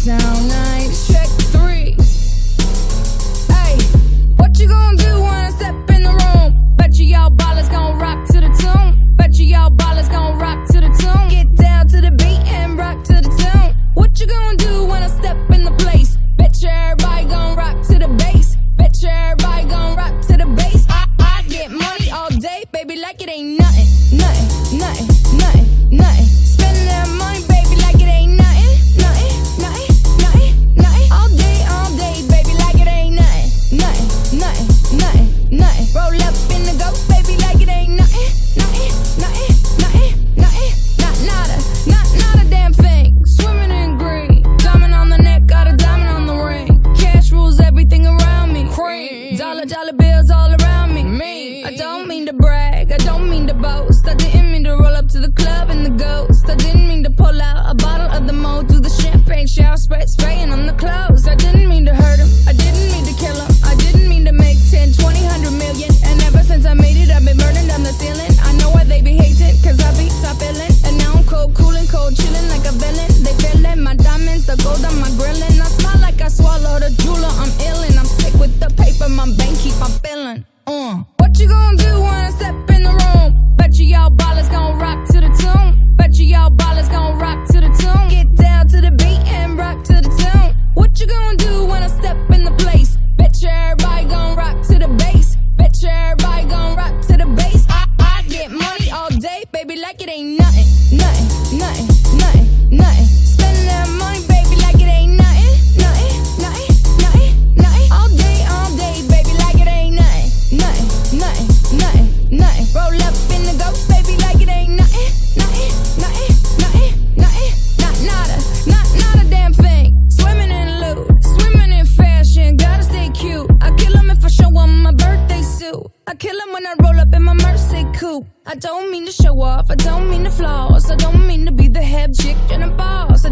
sound nice. Check 3. Hey, what you gonna do when I step in the room? Bet you y'all ballers gon' rock to the tune. Bet you y'all ballers gon' rock to the tune. Get down to the beat and rock to the tune. What you gonna do when I step in the place? Bet you everybody gon' rock to the bass. Bet you everybody gon' rock to the bass. I get money all day, baby, like it ain't nothing. Nothing, nothing, nothing, nothing. Spending that money, baby, like it ain't nothing. Nothing, nothing, nothing, nothing. All day, baby, like it ain't nothing. Nothing, nothing, nothing, nothing. Roll up in the ghost, baby, like it ain't nothing. Nothing, nothing, nothing, nothing. Not a damn thing. Swimming in green. Diamond on the neck, got a diamond on the ring. Cash rules everything around me. Cream. Dollar bills all around me. I don't mean to brag, I don't mean to boast. I didn't mean to roll up to the club in the ghost. I didn't mean to pull out a bottle of the mo, do the champagne shower, spraying on the clothes. I didn't mean to hurt him, I didn't mean to kill him. I didn't mean to make 10, 20, 100 million. And ever since I made it, I've been burning down the ceiling. I know why they be hating, cause I be top illin'. And now I'm cold, coolin', cold chillin' like a villain. They feelin' my diamonds, the gold on my grillin'. I smile like I swallowed a jeweler, I'm illin'. I'm sick with the paper, my bank keep on fillin'. What you gonna do when I step in the room? Bet you y'all ballers gon' rock to the tune. Bet you y'all ballers gon' rock to the tune. Get down to the beat and rock to the tune. What you gonna do when I step in the place? Bet you everybody gon' rock to the bass. Bet you everybody gon' rock to the bass. I get money all day, baby, like it ain't nothing. Nothing, nothing, nothing, nothing. Spending that money, baby, like it ain't nothing. Nothing, nothing, nothing, nothing. All day, baby, like it ain't nothing. Nothing, nothing, nothing, nothing. Roll up in the ghost, baby, like it ain't nothing. Nothing, nothing, nothing, nothing. Not a damn thing. Swimming in loot, swimming in fashion. Gotta stay cute. I kill 'em if I show 'em my birthday suit. I kill 'em when I roll up in my Mercy coupe. I don't mean to show off, I don't mean to floss. I don't mean to be the head chick and a boss.